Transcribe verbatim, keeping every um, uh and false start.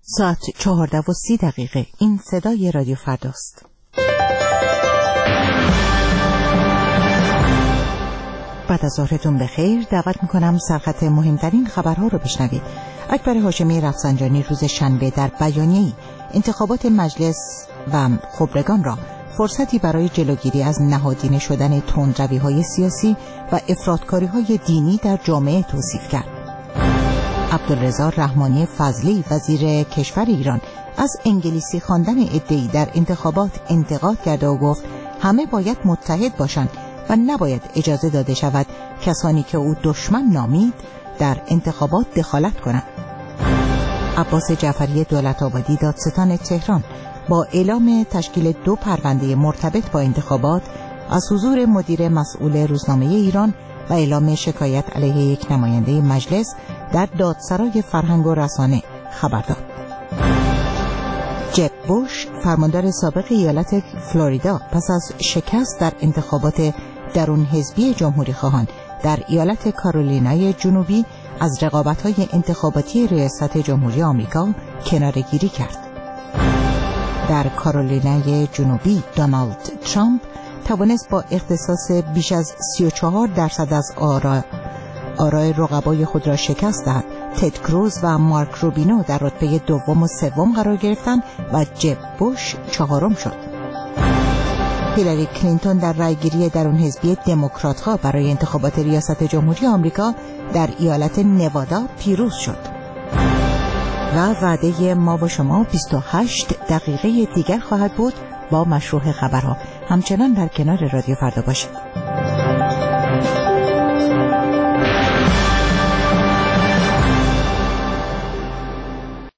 ساعت چهارده و سی دقیقه. این صدای رادیو فرداست. بعد از ظهرتون بخیر. دعوت میکنم سرخط مهمترین خبرها رو بشنوید. اکبر هاشمی رفسنجانی روز شنبه در بیانیه‌ای انتخابات مجلس و خبرگان را فرصتی برای جلوگیری از نهادینه شدن تندروی‌های سیاسی و افراط‌کاری‌های دینی در جامعه توصیف کرد. عبدالرضا رحمانی فضلی وزیر کشور ایران از انگلیسی خواندن عده‌ای در انتخابات انتقاد کرد و گفت همه باید متحد باشند و نباید اجازه داده شود کسانی که او دشمن نامید در انتخابات دخالت کنند. عباس جعفری دولت‌آبادی دادستان تهران با اعلام تشکیل دو پرونده مرتبط با انتخابات از حضور مدیر مسئول روزنامه ایران و اعلام شکایت علیه یک نماینده مجلس در دادسرای فرهنگ و رسانه خبر داد. جب بوش فرماندار سابق ایالت فلوریدا پس از شکست در انتخابات درون حزبی جمهوری خواهان در ایالت کارولینای جنوبی از رقابت‌های انتخاباتی ریاست جمهوری آمریکا کناره‌گیری کرد. در کارولینای جنوبی دونالد ترامپ توانست با اختصاص بیش از سی و چهار درصد از آرا آرای رقبای خود را شکست دهد. تد کروز و مارک روبینو در رتبه دوم و سوم قرار گرفتند و جب بوش چهارم شد. هیلاری کلینتون در رأیگیری درون حزبی دموکرات‌ها برای انتخابات ریاست جمهوری آمریکا در ایالت نوادا پیروز شد. و وعده ما و شما بیست و هشت دقیقه دیگر خواهد بود با مشروع خبرها. همچنان در کنار رادیو فردا باشید.